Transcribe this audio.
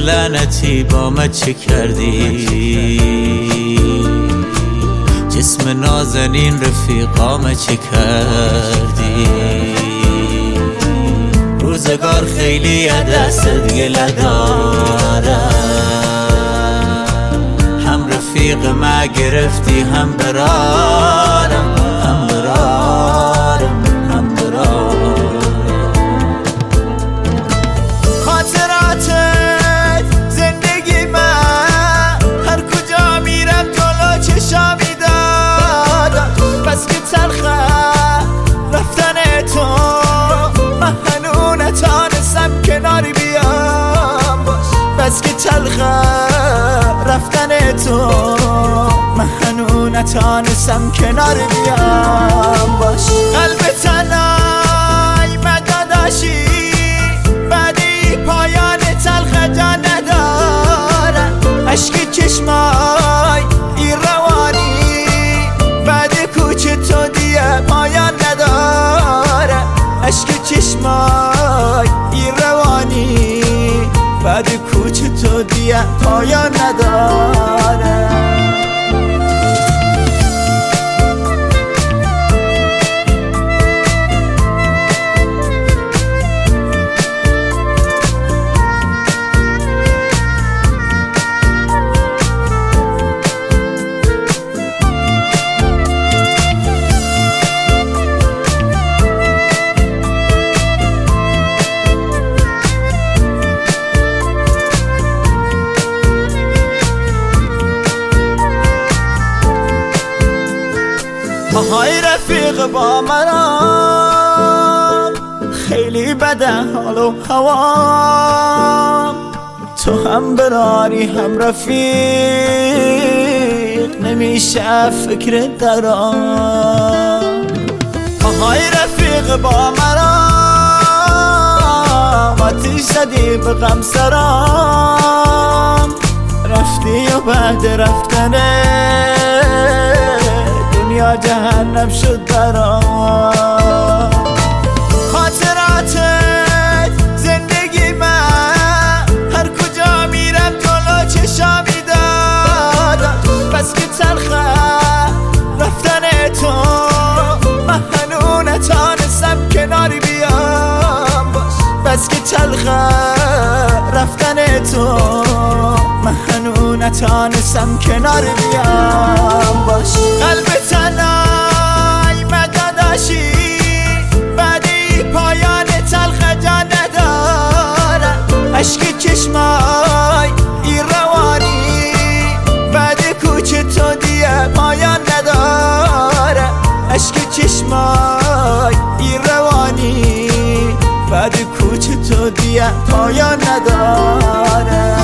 لعنتی با من چه کردی؟ جسم نازنین رفیقام چه کردی؟ روزگار خیلی دستت گله دارم، هم رفیق ما گرفتی هم برارم، هم برارم، هم برارم. خاطراتت زندگی من، هر کجا میرم جلو چشامی دادم. بس که تلخه رفتن تو، من هنو نتانستم کناری بیام باش. بس که تلخه رفتن تو، من هنو نتانستم کناری بیام باش. قلب تنهای من داداشی، بعدی پایان تلخه جا نداره. عشق چشمای ای روانی، بعد کوچ تو دیگه پایان نداره. عشق چشمای ای روانی، بعد کوچ تو دیگه پایان نداره. های رفیق با منم، خیلی بده حال و هوام. تو هم براری هم رفیق، نمیشه فکر درام. های رفیق با منم، آتیش زدی به غم سرام. رفتی و بعد رفتنه دنیا جهنم شد برام. خاطراتت زندگی من، هر کجا میرم جلو چشامی دادم. بس که تلخه رفتن تو، من هنو نتانستم کناری بیام باش. بس که تلخه رفتن تو، من هنو نتانستم کناری بیام باش. قلب تنهای من داداشی، بعدی پایان تلخه جا نداره. عشق چشمای ای روانی، بعد کوچ تو دیگه پایان نداره. عشق چشمای ای روانی، بعد کوچ تو دیگه پایان نداره.